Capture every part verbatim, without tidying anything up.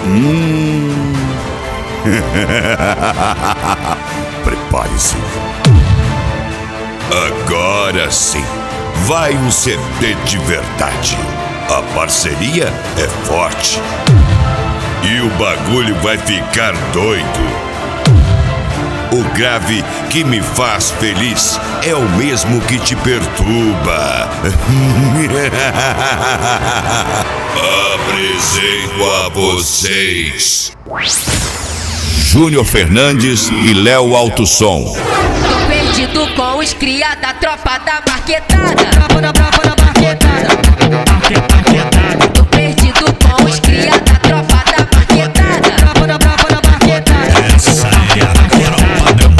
Hum. Prepare-se. Agora sim, vai um C D de verdade. A parceria é forte. E o bagulho vai ficar doido. O grave que me faz feliz é o mesmo que te perturba. Apresento a vocês Júnior Fernandes e Léo Alto-Som. Tô perdido com os cria da tropa da marquetada. Tropa da tropa da marquetada. Marquetada. Tô perdido com os cria da tropa da marquetada. Tropa da tropa da marquetada. Essa é a tropa da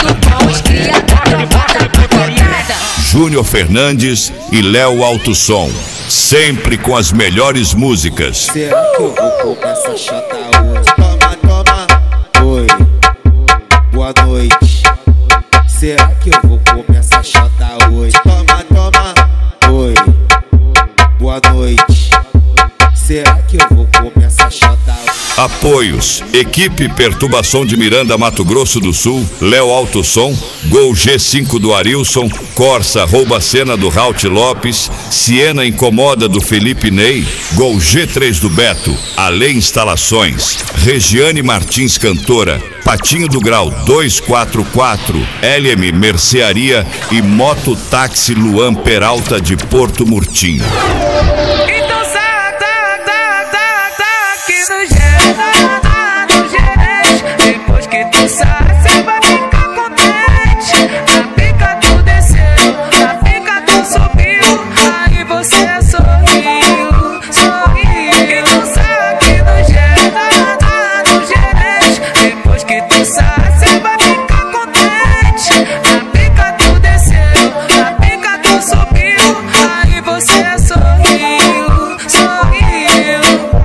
marquetada. Júnior Fernandes e Léo Alto-Som, sempre com as melhores músicas. Será que eu vou comer essa chota hoje? Toma, toma, oi, boa noite. Será que eu vou comer essa chota hoje? Toma, toma, oi, boa noite. Será que eu vou comer essa chota hoje? Apoios: Equipe Perturbação de Miranda, Mato Grosso do Sul, Léo Alto-Som, Gol G cinco do Arilson, Corsa Rouba Cena do Raut Lopes, Siena Incomoda do Felipe Ney, Gol G três do Beto, Ale Instalações, Regiane Martins Cantora, Patinho do Grau dois quatro quatro, L M Mercearia e Moto Táxi Luan Peralta de Porto Murtinho. Então sai, tá, tá, tá, tá aqui no G, tá no G. Depois que tu sai, cê vai ficar contente. A pica tu desceu, a pica tu subiu, aí você sorriu, sorriu. Então sai aqui no G, tá, tá no G. Depois que tu sai, cê vai ficar contente. A pica tu desceu, a pica tu subiu, aí você sorriu, sorriu.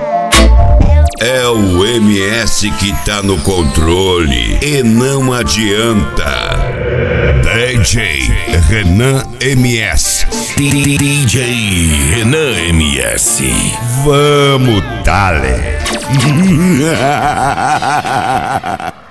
É o M S que tá no controle e não adianta. D J Renan M S. D J Renan M S. Vamos, Dale.